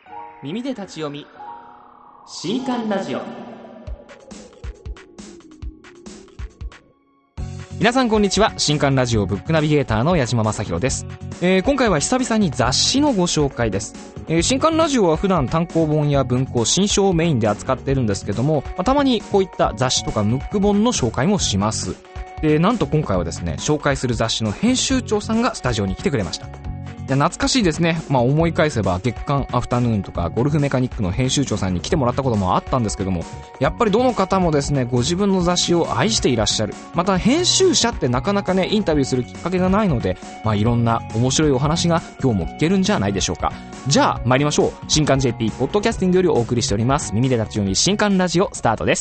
耳で立ち読み新刊ラジオ。皆さんこんにちは。新刊ラジオブックナビゲーターの矢島正弘です。今回は久々に雑誌のご紹介です。新刊ラジオは普段単行本や文庫、新書をメインで扱っているんですけども、たまにこういった雑誌とかムック本の紹介もします。なんと今回はですね、紹介する雑誌の編集長さんがスタジオに来てくれました。懐かしいですね。思い返せば月刊アフタヌーンとかゴルフメカニックの編集長さんに来てもらったこともあったんですけども、やっぱりどの方もですね、ご自分の雑誌を愛していらっしゃる。また編集者ってなかなかね、インタビューするきっかけがないので、いろんな面白いお話が今日も聞けるんじゃないでしょうか。じゃあ参りましょう。新刊 JP ポッドキャスティングよりお送りしております耳で立ち読み新刊ラジオスタートです。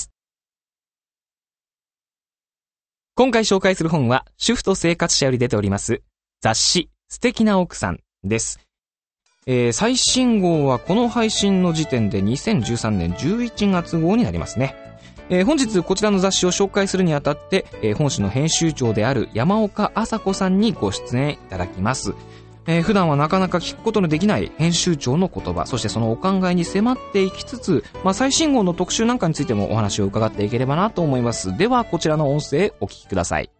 今回紹介する本は主婦と生活者より出ております雑誌素敵な奥さんです。最新号はこの配信の時点で2013年11月号になりますね。本日こちらの雑誌を紹介するにあたって、本誌の編集長である山岡麻子さんにご出演いただきます。普段はなかなか聞くことのできない編集長の言葉、そしてそのお考えに迫っていきつつ、最新号の特集なんかについてもお話を伺っていければなと思います。ではこちらの音声お聞きください。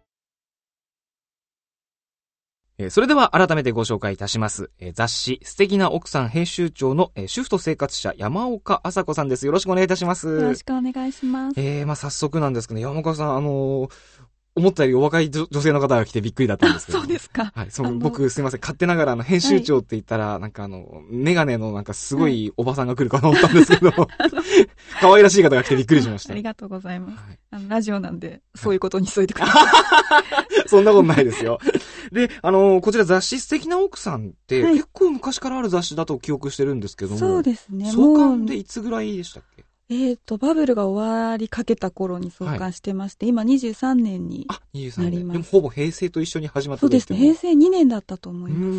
それでは改めてご紹介いたします。雑誌素敵な奥さん編集長の主婦と生活者山岡麻子さんです。よろしくお願いいたします。 よろしくお願いします。 早速なんですけど、山岡さん、思ったよりお若い女性の方が来てびっくりだったんですけど。 そうですか。 はい、僕すいません、勝手ながら編集長って言ったら、メガネのすごいおばさんが来るかと思ったんですけど、可愛らしい方が来てびっくりしました。 ありがとうございます。ラジオなんで、そういうことにしといてください。 そんなことないですよ。で、こちら雑誌素敵な奥さんって、結構昔からある雑誌だと記憶してるんですけども。 そうですね。 創刊でいつぐらいでしたっけ？ バブルが終わりかけた頃に創刊してまして、今23年になります。 でもほぼ平成と一緒に始まったそうですね。平成2年だったと思います。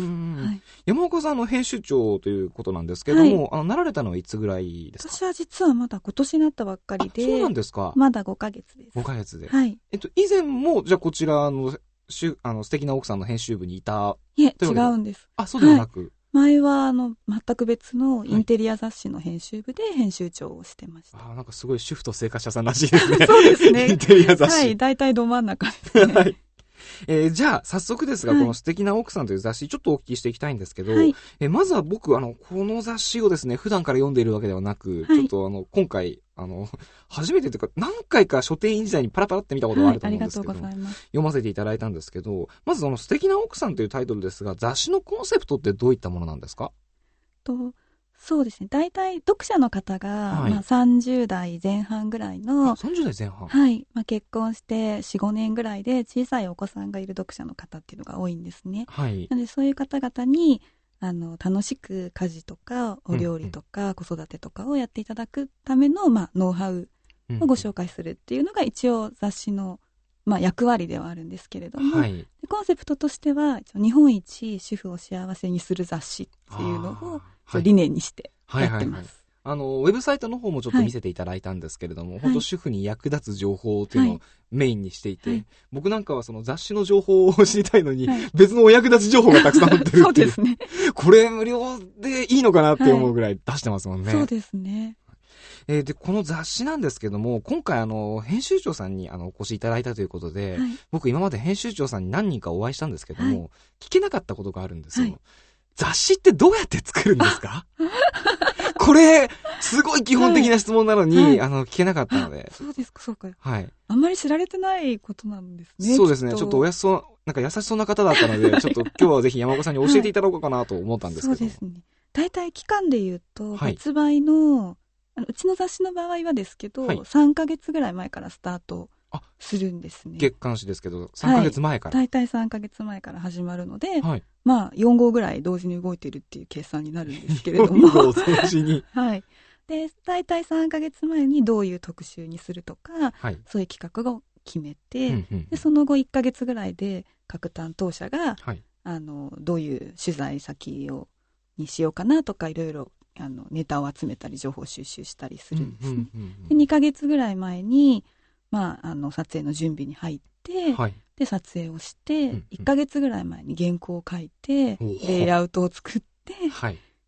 山岡さんの編集長ということなんですけども、なられたのはいつぐらいですか？ 私は実はまだ今年になったばっかりで。 そうなんですか。 まだ5ヶ月です。 5ヶ月で。 はい。 以前も、じゃあこちら素敵な奥さんの編集部にいた？ いえ、違うんです。 そうではなく。 前は全く別のインテリア雑誌の編集部で編集長をしてました。 すごい主婦と生活者さんらしいですね。 そうですね。 インテリア雑誌。 はい、大体ど真ん中ですね。 はい。じゃあ早速ですが、この素敵な奥さんという雑誌ちょっとお聞きしていきたいんですけど、まずは僕この雑誌をですね、普段から読んでいるわけではなく、ちょっと今回初めてというか何回か書店員時代にパラパラって見たことがあると思うんですけど、 ありがとうございます。 読ませていただいたんですけど、まず素敵な奥さんというタイトルですが、雑誌のコンセプトってどういったものなんですか？ そうですね。大体読者の方が、30代前半ぐらいの。 30代前半。 はい。結婚して4、5年ぐらいで小さいお子さんがいる読者の方っていうのが多いんですね。 はい。 なのでそういう方々に、楽しく家事とかお料理とか子育てとかをやっていただくための、ノウハウをご紹介するっていうのが一応雑誌の、役割ではあるんですけれども、コンセプトとしては日本一主婦を幸せにする雑誌っていうのを理念にしてやってます。 ウェブサイトの方もちょっと見せていただいたんですけれども、本当主婦に役立つ情報っていうのをメインにしていて、僕なんかはその雑誌の情報を知りたいのに、別のお役立ち情報がたくさん載ってるっていう。 そうですね。 これ無料でいいのかなって思うぐらい出してますもんね。 そうですね。 で、この雑誌なんですけども、今回編集長さんにお越しいただいたということで、僕今まで編集長さんに何人かお会いしたんですけども、聞けなかったことがあるんですよ。雑誌ってどうやって作るんですか？これ、すごい基本的な質問なのに、聞けなかったので。 そうですか、そうか。 はい。 あんまり知られてないことなんですね。 そうですね。ちょっと優しそうな方だったので、ちょっと今日はぜひ山岡さんに教えていただこうかなと思ったんですけど。 そうですね。大体期間で言うと、発売の、うちの雑誌の場合はですけど、3ヶ月ぐらい前からスタートするんですね。 月刊誌ですけど、3ヶ月前から。 大体3ヶ月前から始まるので、4号ぐらい同時に動いてるっていう計算になるんですけれども。 4号同時に。 はい。で、大体3ヶ月前にどういう特集にするとか、そういう企画を決めて、でその後1ヶ月ぐらいで各担当者が、どういう取材先にしようかなとか、いろいろネタを集めたり情報収集したりするんですね。で2ヶ月ぐらい前に、撮影の準備に入って、で撮影をして1ヶ月ぐらい前に原稿を書いてレイアウトを作って、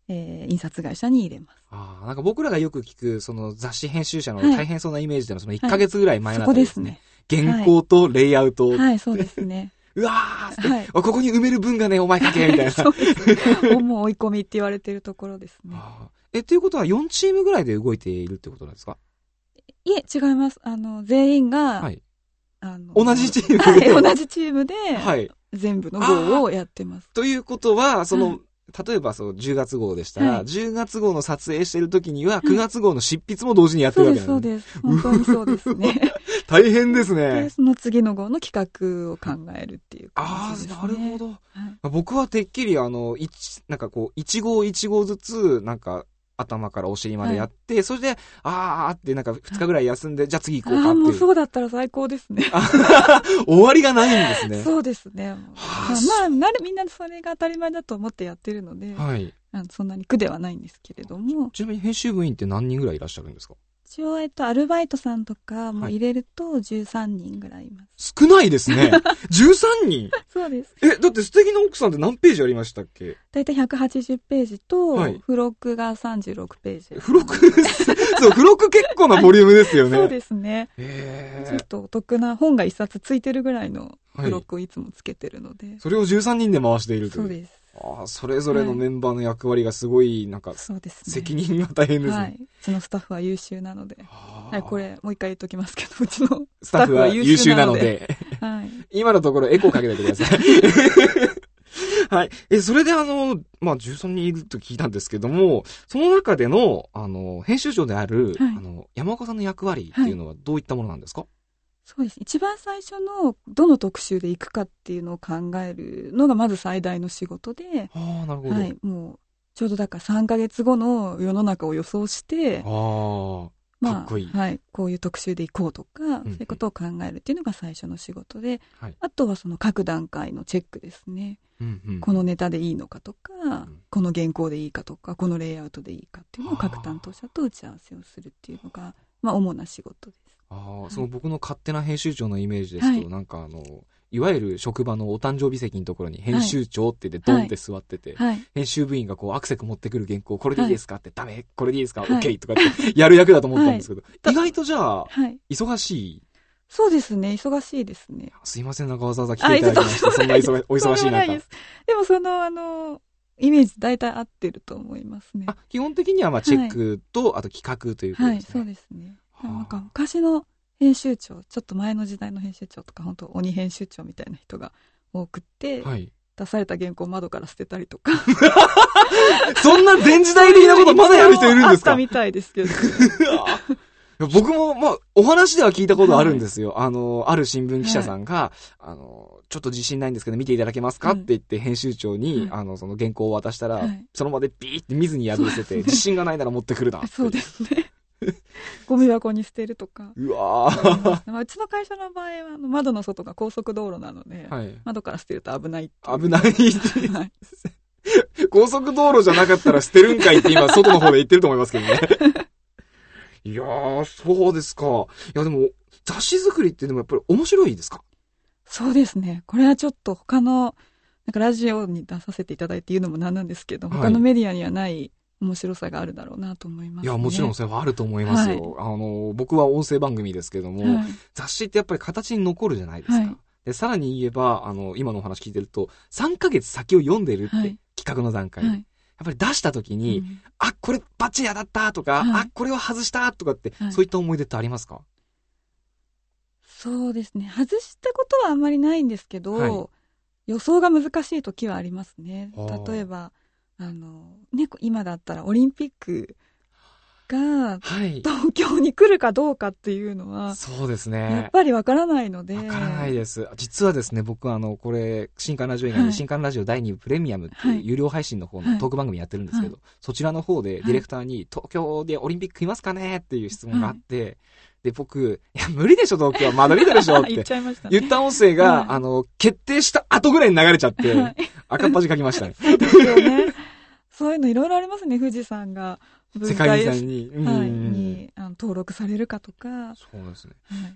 印刷会社に入れます。 なんか僕らがよく聞く、その雑誌編集者の大変そうなイメージでのその1ヶ月ぐらい前だったんですね。原稿とレイアウト。 はい、そうですね。 うわー、ここに埋める分がね、お前書け、みたいな。 そうですね。もう追い込みって言われてるところですね。 ということは4チームぐらいで動いているってことなんですか？ いえ、違います。全員が、 はい、同じチームで、 はい、同じチームで、はい、全部の号をやってます。 ということは、その、例えば10月号でしたら、10月号の撮影してる時には、9月号の執筆も同時にやってるわけなんです。 そうです。本当にそうですね。 大変ですね。 で、その次の号の企画を考えるっていう感じですね。 なるほど。僕はてっきりなんかこう、一号一号ずつ、なんか、頭からお尻までやって、それで、ってなんか2日ぐらい休んで、じゃあ次行こうかっていう。 もうそうだったら最高ですね。 終わりがないんですね。 そうですね。みんなそれが当たり前だと思ってやってるので、はい、そんなに苦ではないんですけれども。 ちなみに編集部員って何人ぐらいいらっしゃるんですか？ 一応、アルバイトさんとかも入れると13人ぐらいいます。 少ないですね。13人そうです。 だって素敵な奥さんって何ページありましたっけ？ だいたい180ページと、付録が36ページ。 付録そう、付録結構なボリュームですよね。 そうですね。ちょっとお得な本が一冊ついてるぐらいの付録をいつもつけてるので。 それを13人で回しているという。 そうです。 それぞれのメンバーの役割がすごい、なんか、そうですね。責任が大変ですね。はい。 うちのスタッフは優秀なので。はい、これ、もう一回言っときますけど、うちのスタッフは優秀なので。はい。 今のところエコーかけてください。はい。それで13人いると聞いたんですけども、その中での、編集長である、山岡さんの役割っていうのはどういったものなんですか？ そうです。一番最初のどの特集で行くかっていうのを考えるのがまず最大の仕事で。 なるほど。 はい。もう、ちょうどだから3ヶ月後の世の中を予想して、かっこいい。はい。こういう特集で行こうとか、そういうことを考えるっていうのが最初の仕事で、あとはその各段階のチェックですね。このネタでいいのかとか、この原稿でいいかとか、このレイアウトでいいかっていうのを各担当者と打ち合わせをするっていうのが、主な仕事です。 その僕の勝手な編集長のイメージですと、なんかいわゆる職場のお誕生日席のところに編集長って言ってドンって座ってて、編集部員がこうアクセク持ってくる原稿、これでいいですかって、ダメ、これでいいですか、OK とかってやる役だと思ったんですけど、意外とじゃあ、忙しい。 そうですね、忙しいですね。 すいません、なんかわざわざ来ていただきまして、そんなお忙しい中。 でもイメージ大体合ってると思いますね。 基本的にはチェックと、あと企画ということですね。はい、 そうですね。なんか昔の編集長、ちょっと前の時代の編集長とか、本当鬼編集長みたいな人が多くって、出された原稿を窓から捨てたりとか。 そんな前時代的なことまだやる人いるんですか？ あったみたいですけど。 僕も、お話では聞いたことあるんですよ。ある新聞記者さんが、ちょっと自信ないんですけど見ていただけますかって言って編集長に、その原稿を渡したら、その場でビーって水に破り捨てて、自信がないなら持ってくるな。 そうですね。ゴミ箱に捨てるとか。 うわー。 うちの会社の場合は、窓の外が高速道路なので、窓から捨てると危ない。 危ない。高速道路じゃなかったら捨てるんかいって今、外の方で言ってると思いますけどね。いやー、そうですか。いや、でも、雑誌作りってでもやっぱり面白いですか？ そうですね。これはちょっと他の、なんかラジオに出させていただいて言うのもなんなんですけど、他のメディアにはない面白さがあるだろうなと思いますね。 いや、もちろんそれはあると思いますよ。僕は音声番組ですけども、雑誌ってやっぱり形に残るじゃないですか。で、さらに言えば、今のお話聞いてると、3ヶ月先を読んでるって、企画の段階で。やっぱり出した時に、これバッチリ当たったとか、これは外したとかって、そういった思い出ってありますか？ そうですね。外したことはあんまりないんですけど、予想が難しい時はありますね。例えば、今だったらオリンピックが東京に来るかどうかっていうのは、 そうですね。 やっぱりわからないので。 わからないです。実はですね、僕これ、新刊ラジオ以外に新刊ラジオ第2部プレミアムっていう有料配信の方のトーク番組やってるんですけど、そちらの方でディレクターに東京でオリンピック来ますかねっていう質問があって、で、僕、いや、無理でしょ、東京は。まだ見たでしょって言った音声が、決定した後ぐらいに流れちゃって、赤っ端書きましたね。 そうですよね。そういうのいろいろありますね、富士山が。 世界遺産に、 登録されるかとか。 そうですね。で、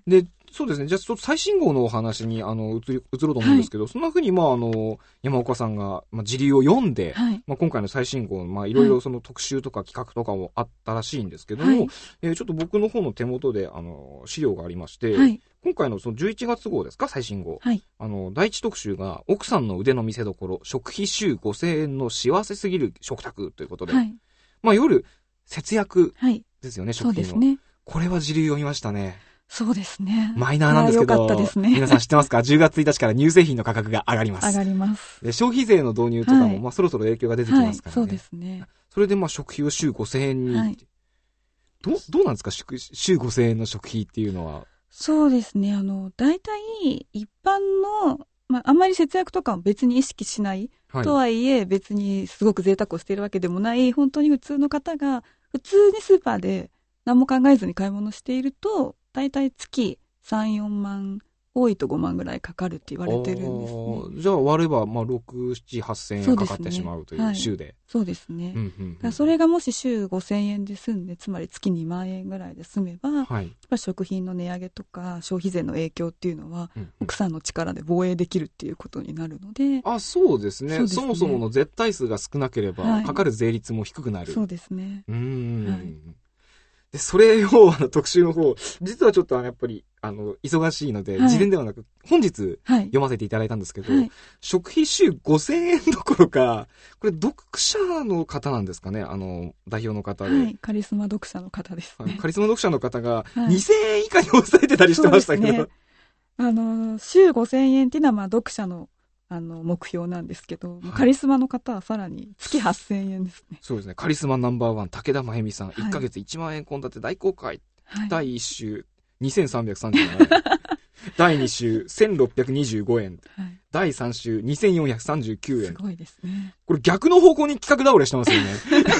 そうですね。じゃあ、ちょっと最新号のお話に、移ろうと思うんですけど、そんな風に、山岡さんが、時流を読んで、今回の最新号、いろいろその特集とか企画とかもあったらしいんですけども、ちょっと僕の方の手元で、資料がありまして、今回のその11月号ですか、最新号。第一特集が、奥さんの腕の見せ所、食費週5000円の幸せすぎる食卓ということで、夜、節約ですよね、食費の。そうですね。これは時流読みましたね。 そうですね。 マイナーなんですけど、 よかったですね、 皆さん知ってますか？ 10 月1日から乳製品の価格が上がります。 上がります。 で、消費税の導入とかも、そろそろ影響が出てきますからね。 そうですね。 それで食費を週5000円に、どうなんですか？週5000円の食費っていうのは。 そうですね。大体、一般の、あんまり節約とかも別に意識しない、とはいえ、別にすごく贅沢をしているわけでもない、本当に普通の方が、普通にスーパーで何も考えずに買い物していると、だいたい月3、4万、多いと5万ぐらいかかるって言われてるんですね。 じゃあ割れば、6、7、8000円かかってしまうという週で。 そうですね。それがもし週5000円で済んで、つまり月2万円ぐらいで済めば、やっぱ食品の値上げとか消費税の影響っていうのは、奥さんの力で防衛できるっていうことになるので。 そうですね。そもそもの絶対数が少なければ、かかる税率も低くなる。 そうですね。 で、それを、特集の方、実はちょっとやっぱり、忙しいので、事前ではなく、本日、読ませていただいたんですけど、食費週5000円どころか、これ、読者の方なんですかね、代表の方で。 カリスマ読者の方ですね。 カリスマ読者の方が、2000円以下に抑えてたりしてましたけど。そうですね。週5000円っていうのは、読者の、目標なんですけど、カリスマの方はさらに月8000円ですね。 そうですね。カリスマナンバー1、武田真由美さん、1ヶ月1万円献立大公開。第1週、2337円。第2週、1625円。第3週、2439円。 すごいですね。 これ逆の方向に企画倒れしてますよね。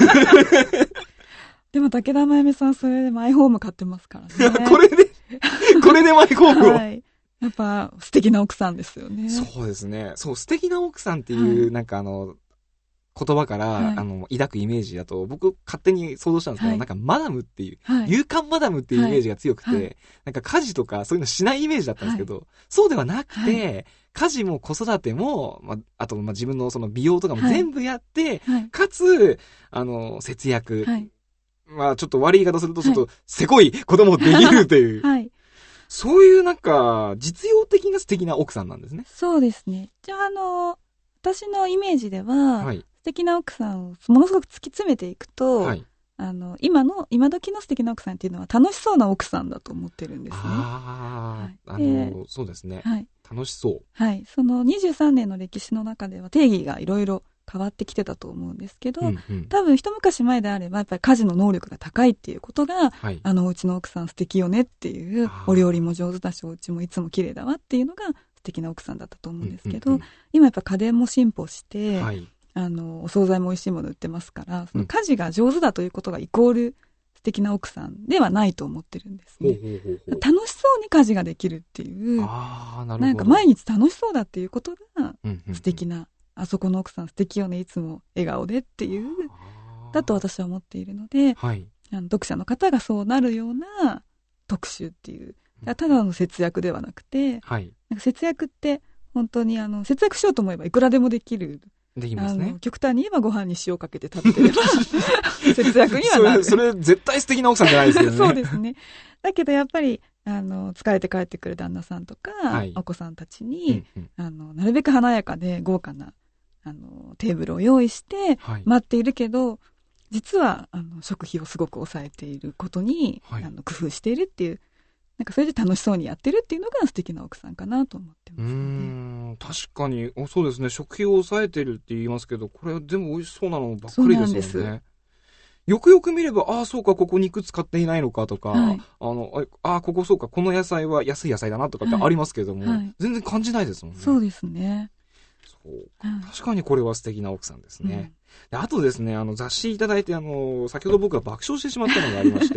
でも武田真由美さん、それでマイホーム買ってますからね。 これでマイホームを。 やっぱ素敵な奥さんですよね。 そうですね。そう、素敵な奥さんっていう、言葉から、抱くイメージだと、僕勝手に想像したんですけど、マダムっていう、勇敢マダムっていうイメージが強くて、家事とかそういうのしないイメージだったんですけど、そうではなくて、家事も子育ても、あと、自分のその美容とかも全部やって、かつ、節約。ちょっと悪い言い方すると、ちょっと、せこいこともできるという。そういう実用的な素敵な奥さんなんですね。 そうですね。じゃあ私のイメージでは、素敵な奥さんをものすごく突き詰めていくと、今時の素敵な奥さんっていうのは楽しそうな奥さんだと思ってるんですね。 そうですね。楽しそう。 その23年の歴史の中では定義がいろいろ変わってきてたと思うんですけど、多分一昔前であればやっぱり家事の能力が高いっていうことが、うちの奥さん素敵よねっていう、お料理も上手だしお家もいつも綺麗だわっていうのが素敵な奥さんだったと思うんですけど、今やっぱ家電も進歩して、お惣菜も美味しいもの売ってますから、その家事が上手だということがイコール素敵な奥さんではないと思ってるんですね。楽しそうに家事ができるっていう、毎日楽しそうだっていうことが素敵な、あそこの奥さん素敵よね、いつも笑顔でっていう、だと私は思っているので、読者の方がそうなるような特集っていう、ただの節約ではなくて、節約って本当に節約しようと思えばいくらでもできる。 できますね。 極端に言えばご飯に塩かけて食べてれば節約にはなる。 それ絶対素敵な奥さんじゃないですよね。 そうですね。だけどやっぱり疲れて帰ってくる旦那さんとか、お子さんたちに、なるべく華やかで豪華なテーブルを用意して待っているけど、実は食費をすごく抑えていることに、工夫しているっていう、それで楽しそうにやってるっていうのが素敵な奥さんかなと思ってますね。 確かにそうですね。食費を抑えてるって言いますけど、これは全部美味しそうなのばっかりですよね。よくよく見れば、そうか、ここ肉使っていないのかとか、ここそうか、この野菜は安い野菜だなとかってありますけども、全然感じないですもんね。 そうですね。 確かにこれは素敵な奥さんですね。であとですね、雑誌いただいて、先ほど僕が爆笑してしまったのがありまして、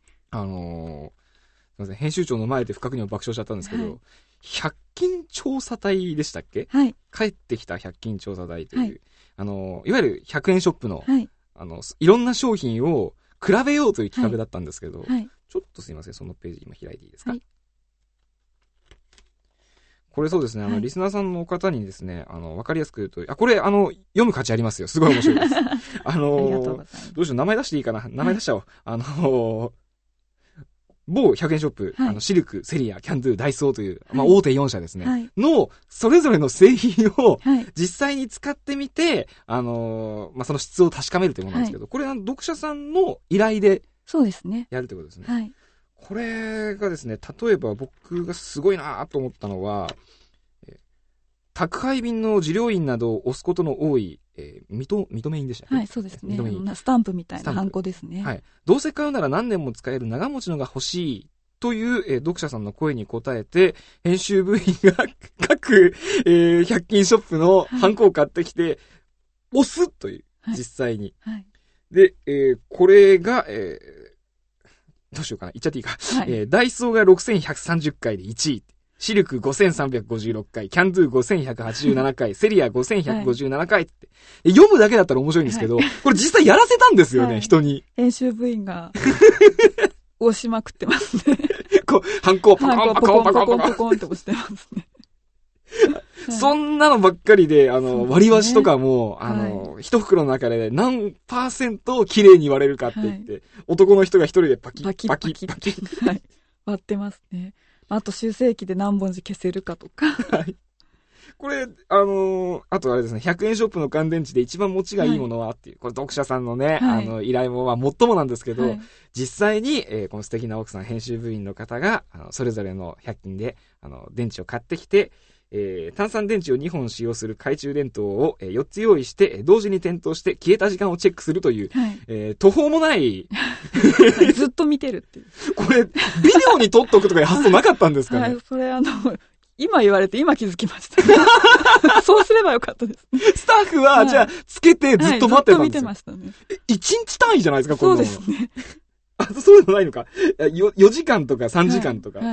すみません、編集長の前で不覚にも爆笑しちゃったんですけど、100均調査隊でしたっけ？帰ってきた100均調査隊という、いわゆる100円ショップの、いろんな商品を比べようという企画だったんですけど、ちょっとすいません、そのページ今開いていいですか？ これそうですね、リスナーさんの方にですね、わかりやすく言うと、これ、読む価値ありますよ。すごい面白いです。 ありがとうございます。 どうしよう、名前出していいかな。名前出しちゃおう。某100円ショップ、シルク、セリア、キャンドゥ、ダイソーという、大手4社ですね、の、それぞれの製品を、実際に使ってみて、その質を確かめるというものなんですけど、これは読者さんの依頼で、そうですね。やるということですね。これがですね、例えば僕がすごいなと思ったのは、宅配便の受領印などを押すことの多い、認め印でしたね。そうですね。 スタンプみたいなハンコですね。 どうせ買うなら何年も使える長持ちのが欲しいという、読者さんの声に応えて、編集部員が各、100均ショップのハンコを買ってきて、押すという、実際に。で、これが、どうしようかな。言っちゃっていいか。ダイソーが6130回で1位。シルク5356回、キャンドゥ5187回、セリア5157回って。読むだけだったら面白いんですけど、これ実際やらせたんですよね、人に。 編集部員が押しまくってますね。 ハンコをパコンパコンパコンパコンパコンって押してますね。 そんなのばっかりで、割り箸とかも、一袋の中で何%綺麗に割れるかって言って、男の人が一人でパキッパキッパキッ。 割ってますね。あと修正機で何本字消せるかとか。 これ、あとあれですね、100円ショップの乾電池で一番持ちがいいものはっていう、これ読者さんのね、依頼も最もなんですけど、実際に、この素敵な奥さん編集部員の方が、それぞれの100均で、電池を買ってきて、単三電池を2本使用する懐中電灯を4つ用意して、同時に点灯して消えた時間をチェックするという、途方もないずっと見てるっていう。 これ、ビデオに撮っとくとかいう発想なかったんですかね。 それ今言われて今気づきました。そうすればよかったです。 スタッフは、じゃあ、つけてずっと待ってたんですよ。ずっと見てましたね。 1日単位じゃないですか、こんなの。 そうですね。 そういうのないのか。4時間とか3時間とか。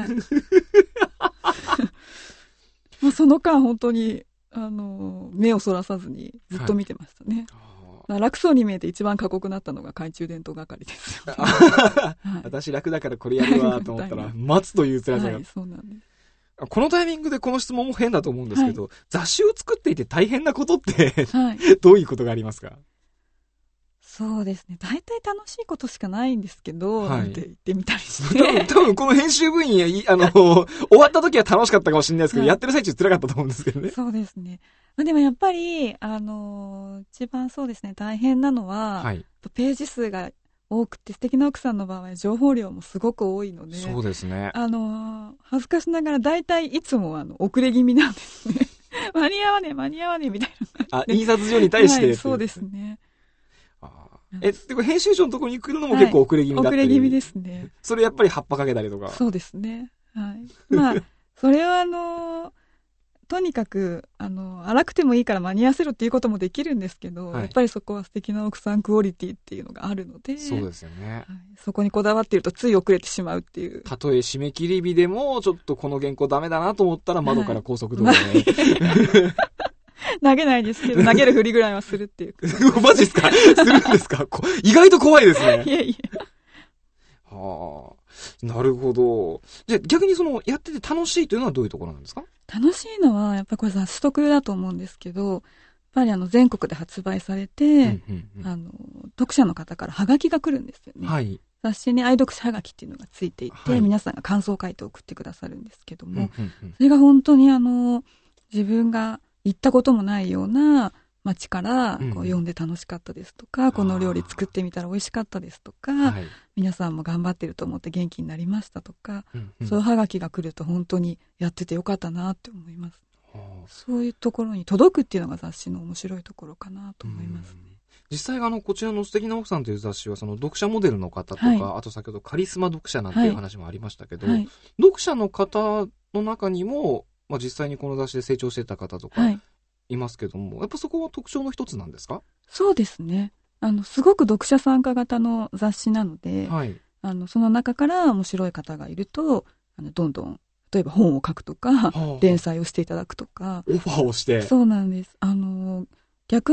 もうその間本当に、目をそらさずにずっと見てましたね。楽そうに見えて一番過酷になったのが懐中電灯係ですよ。 私楽だからこれやるわと思ったら、待つという辛さが。 そうなんです。 このタイミングでこの質問も変だと思うんですけど、雑誌を作っていて大変なことって、どういうことがありますか？ そうですね。大体楽しいことしかないんですけど、なんて言ってみたりして。 多分この編集部員、終わった時は楽しかったかもしれないですけど、やってる最中辛かったと思うんですけどね。 そうですね。でもやっぱり、一番そうですね、大変なのは、ページ数が多くて、素敵な奥さんの場合、情報量もすごく多いので、 そうですね。 恥ずかしながら大体いつも遅れ気味なんですね。間に合わねえみたいな。 印刷所に対して、 そうですね。 で、これ編集所のところに来るのも結構遅れ気味だったり、 遅れ気味ですね。 それやっぱり葉っぱかけたりとか。 そうですね。はい。まあ、それはとにかく、荒くてもいいから間に合わせろっていうこともできるんですけど、やっぱりそこは素敵な奥さんクオリティっていうのがあるので、 そうですよね。 そこにこだわっているとつい遅れてしまうっていう。 たとえ締め切り日でも、ちょっとこの原稿ダメだなと思ったら窓から高速道路で、 投げないですけど、投げるふりぐらいはするっていう。 マジですか？するんですか？意外と怖いですね。 いえいえ。 はあ、なるほど。じゃあ逆にやってて楽しいというのはどういうところなんですか？ 楽しいのは、やっぱこれ雑誌特有だと思うんですけど、やっぱり全国で発売されて、読者の方からハガキが来るんですよね。はい。雑誌に愛読者ハガキっていうのがついていて、皆さんが感想を書いて送ってくださるんですけども、それが本当に自分が行ったこともないような街から読んで楽しかったですとか、この料理作ってみたら美味しかったですとか、皆さんも頑張ってると思って元気になりましたとか、そういうハガキが来ると本当にやっててよかったなって思います。そういうところに届くっていうのが雑誌の面白いところかなと思いますね。 実際こちらの素敵な奥さんという雑誌は読者モデルの方とか、あと先ほどカリスマ読者なんていう話もありましたけど、読者の方の中にも、実際にこの雑誌で成長してた方とかいますけども、やっぱそこは特徴の一つなんですか？そうですね。 すごく読者参加型の雑誌なので、その中から面白い方がいると、どんどん例えば本を書くとか、連載をしていただくとか、 オファーをして、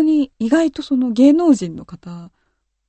そうなんです。逆に意外と芸能人の方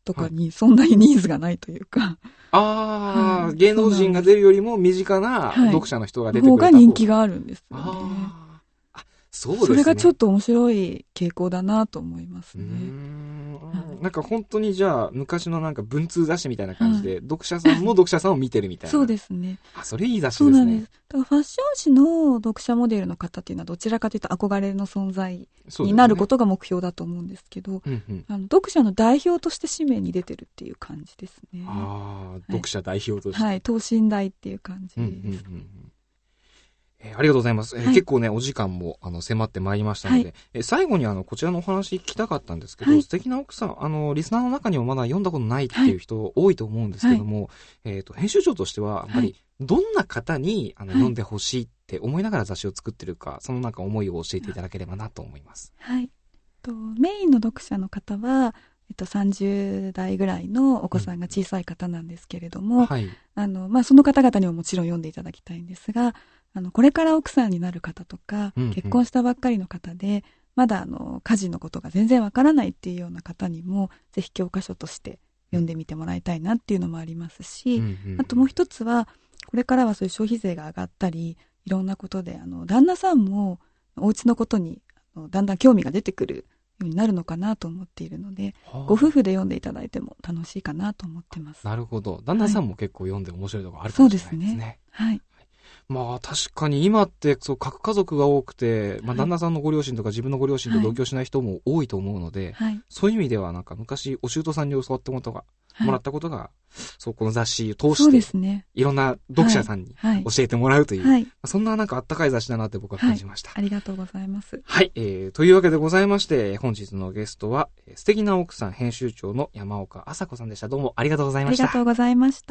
とかにそんなにニーズがないというか。 はい、芸能人が出るよりも身近な読者の人が出てくる方が人気があるんですよね。 そうですね。 それがちょっと面白い傾向だなと思いますね。 なんか本当にじゃあ昔のなんか文通雑誌みたいな感じで、読者さんも読者さんを見てるみたいな。 そうですね。 それいい雑誌ですね。そうなんです。 だからファッション誌の読者モデルの方っていうのはどちらかというと憧れの存在になることが目標だと思うんですけど、読者の代表として紙面に出てるっていう感じですね。 読者代表として。 はい、等身大っていう感じです。 ありがとうございます。結構ね、お時間も迫ってまいりましたので、最後にこちらのお話聞きたかったんですけど、素敵な奥さん、リスナーの中にもまだ読んだことないっていう人多いと思うんですけども、編集長としては、やっぱりどんな方に読んでほしいって思いながら雑誌を作ってるか、そのなんか思いを教えていただければなと思います。 はい。メインの読者の方は、30代ぐらいのお子さんが小さい方なんですけれども、その方々にももちろん読んでいただきたいんですが、これから奥さんになる方とか、結婚したばっかりの方で、まだ家事のことが全然わからないっていうような方にも、ぜひ教科書として読んでみてもらいたいなっていうのもありますし、あともう一つは、これからはそういう消費税が上がったり、いろんなことで、旦那さんもお家のことにだんだん興味が出てくるようになるのかなと思っているので、ご夫婦で読んでいただいても楽しいかなと思ってます。 なるほど。旦那さんも結構読んで面白いところあるかもしれないですね。 そうですね。はい。 まあ確かに今って核家族が多くて、旦那さんのご両親とか自分のご両親と同居しない人も多いと思うので、そういう意味ではなんか昔お舅さんに教わってもらったことが、この雑誌を通して、いろんな読者さんに教えてもらうという、そんななんかあったかい雑誌だなって僕は感じました。 ありがとうございます。 はい、というわけでございまして、本日のゲストは、素敵な奥さん編集長の山岡麻子さんでした。どうもありがとうございました。 ありがとうございました。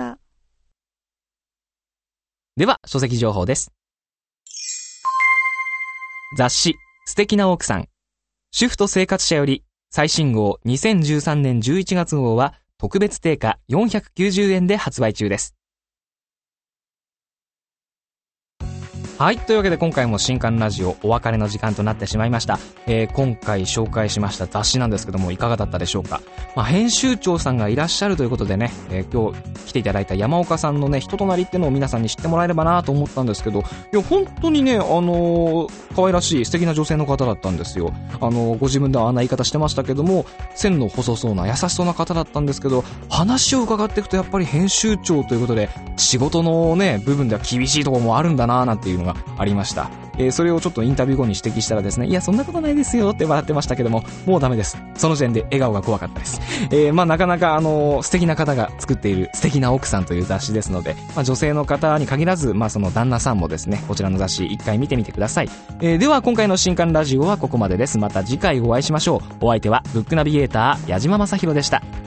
では、書籍情報です。雑誌、素敵な奥さん。主婦と生活者より、最新号2013年11月号は、特別定価490円で発売中です。はい。というわけで今回も新刊ラジオお別れの時間となってしまいました。今回紹介しました雑誌なんですけどもいかがだったでしょうか。編集長さんがいらっしゃるということでね、今日来ていただいた山岡さんのね、人となりってのを皆さんに知ってもらえればなと思ったんですけど、いや、本当にね、可愛らしい素敵な女性の方だったんですよ。ご自分ではあんな言い方してましたけども、線の細そうな優しそうな方だったんですけど、話を伺っていくとやっぱり編集長ということで、仕事のね、部分では厳しいところもあるんだななんていうのがありました。それをちょっとインタビュー後に指摘したらですね、いやそんなことないですよって笑ってましたけども、もうダメです。その時点で笑顔が怖かったです。なかなか素敵な方が作っている素敵な奥さんという雑誌ですので、女性の方に限らず、その旦那さんもですね、こちらの雑誌一回見てみてください。では今回の新刊ラジオはここまでです。また次回お会いしましょう。お相手はブックナビゲーター矢島正宏でした。